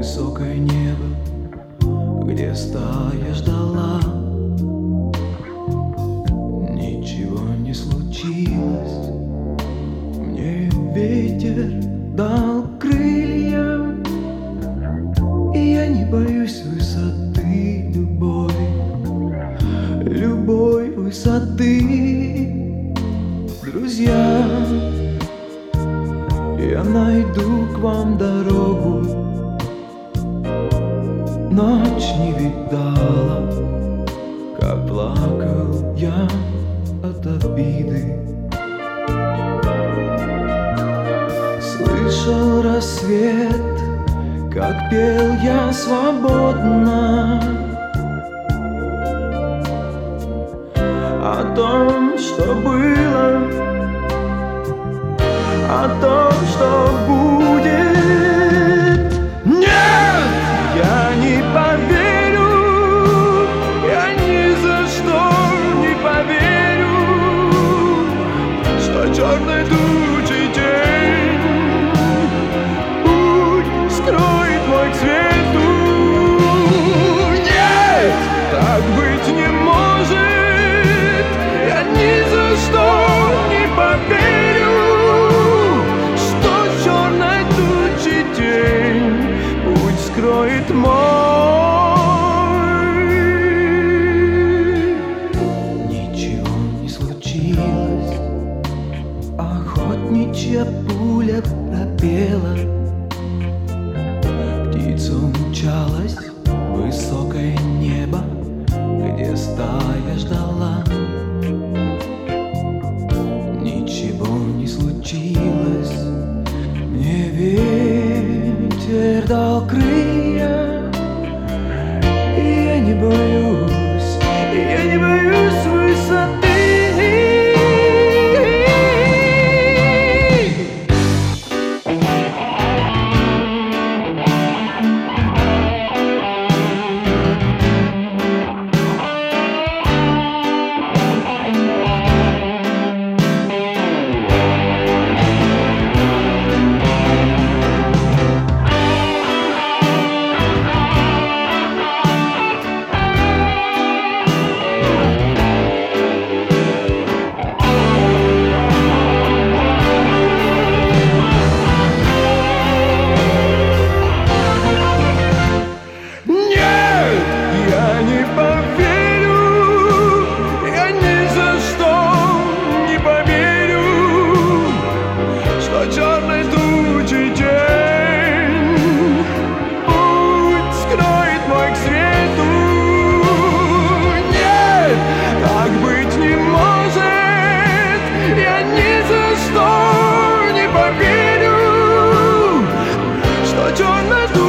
высокое небо, где стая ждала. Ничего не случилось, мне ветер дал крылья, и я не боюсь высоты любой высоты. Друзья, я найду к вам дорогу. Ночь не видала, как плакал я от обиды. Слышал рассвет, как пел я свободно о том, что было, о том, что будет. Нет, я не поверю, я ни за что не поверю, что черной тучей тень путь скроет мой к свету. Нет, так быть не может, я ни за что не поверю, что черной тучи тень путь скроет мой. Ничего не случилось, охотничья пуля пропела, птица умчалась в высокое небо, где стая ждала. Ничего не случилось, мне ветер дал крылья, и я не боюсь, высоты. Черной тучи тень путь скроет мой к свету. Нет, так быть не может, я ни за что не поверю, что черной тучи